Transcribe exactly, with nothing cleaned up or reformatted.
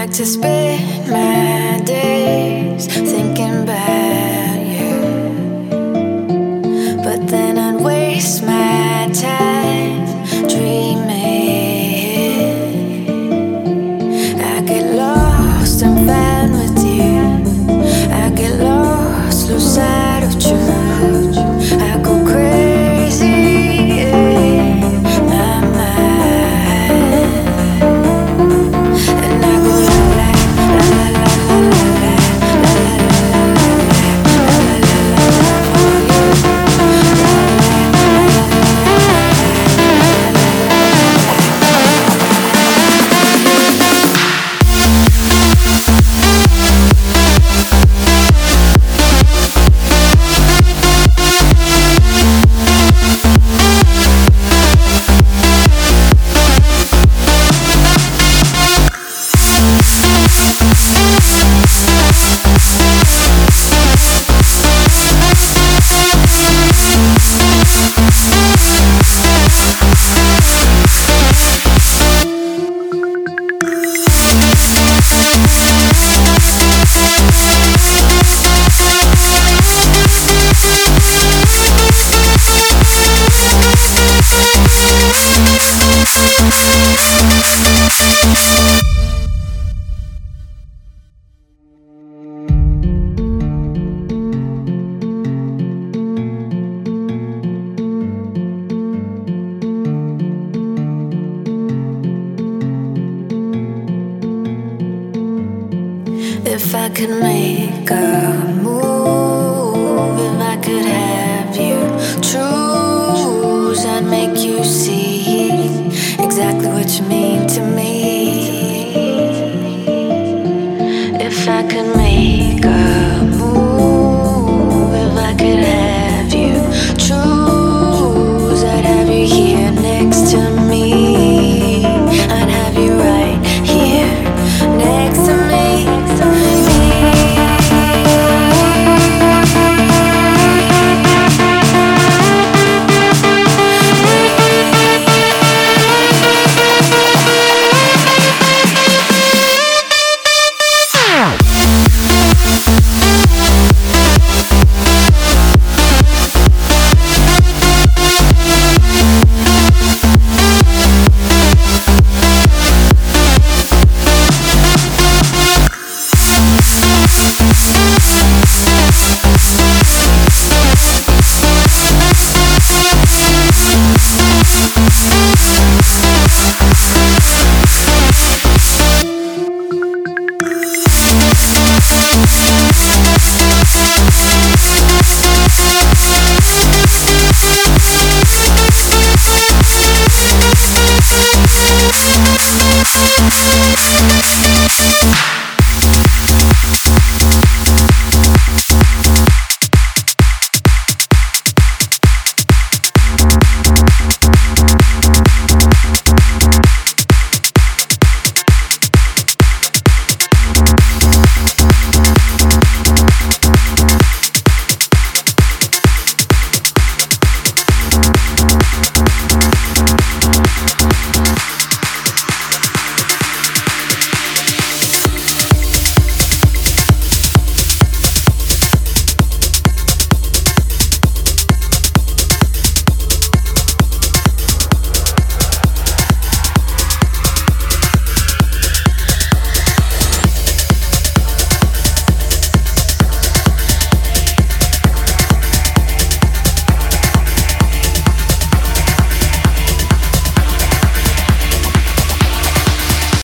to spend my days thinking about you, but then I'd waste my time dreaming. I get lost and found with you. I get lost, lose sight of truth. I go crazy in my mind, and I go la la la la la la la la la la la la la for you. If I could make up